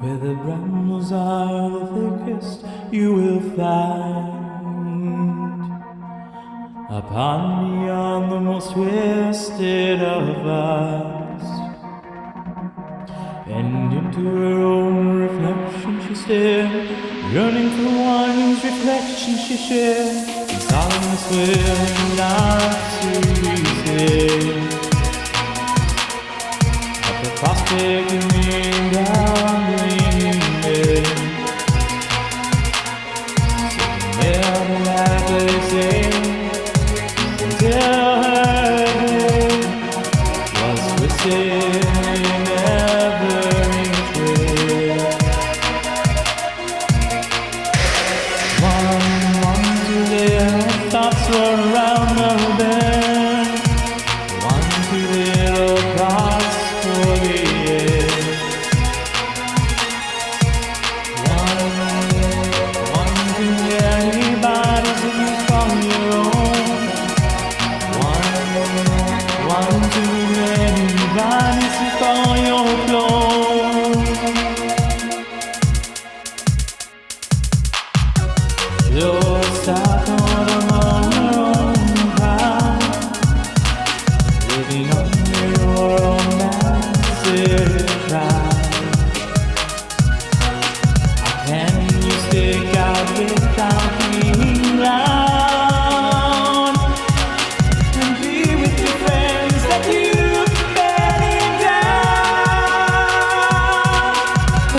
Where the brambles are the thickest, you will find upon beyond the most twisted of us. And into her own reflection she stared, yearning for one whose reflection she shared. And solemnly swearing not to be saved. At the prospect of being down gleaming, so never like they say, until her day was twisted in every way. One to their thoughts were around the bend, one to little cross for the end. One to anybody's who you call your own. One to anybody's who call your clone. You're stuck on among your own crowd, living under your own massive pride. How can you stick out without being loud, and be with your friends that you bedding down? The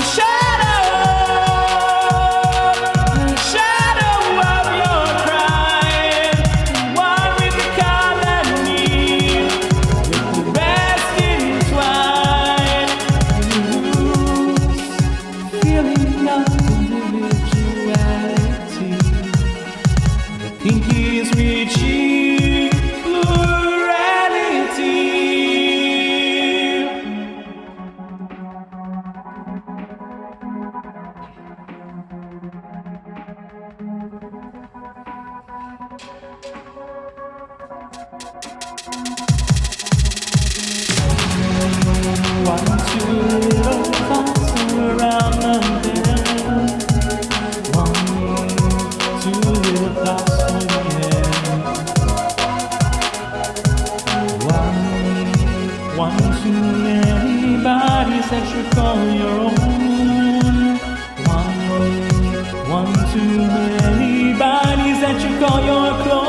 shadow of your crying, one with the colony, with the rest entwined. Feeling of individuality, the pinkies reaching plurality. One, two little thoughts around the bend. One, two little thoughts for the end. One too many bodies that you call your own. One too many bodies that you call your clone.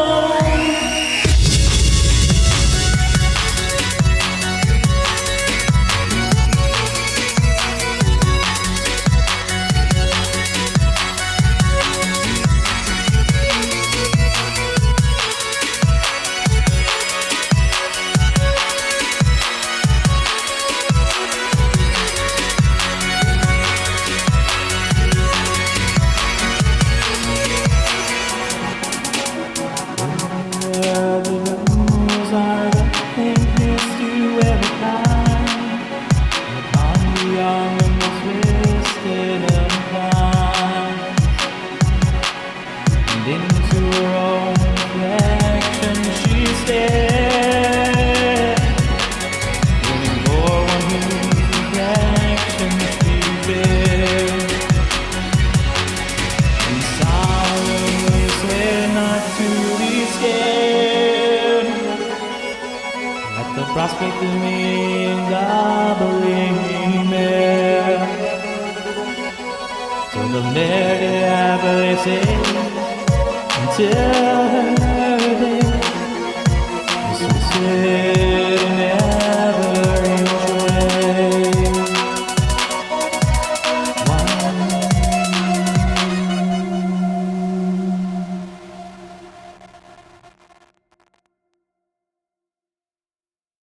Where the rules are the thinkest you ever find, upon beyond the most twisted of minds. And into her own reflection she stared, yearning for one whose reflection she bears. And solemnly swear not to be scared at the prospect of being gobbling mare. So the mare did happily say, until her day was twisted in